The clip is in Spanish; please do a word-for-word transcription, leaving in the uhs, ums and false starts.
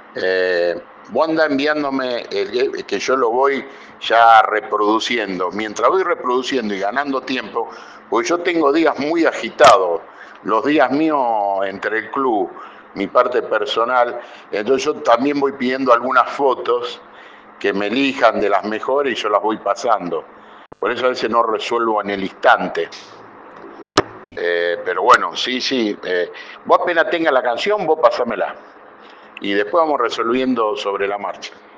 Eh, vos andá enviándome el que yo lo voy ya reproduciendo. Mientras voy reproduciendo y ganando tiempo, porque yo tengo días muy agitados, los días míos entre el club, mi parte personal, entonces yo también voy pidiendo algunas fotos que me elijan de las mejores y yo las voy pasando. Por eso a veces no resuelvo en el instante. Eh, pero bueno, sí, sí. Eh, vos apenas tenga la canción, vos pasámela. Y después vamos resolviendo sobre la marcha.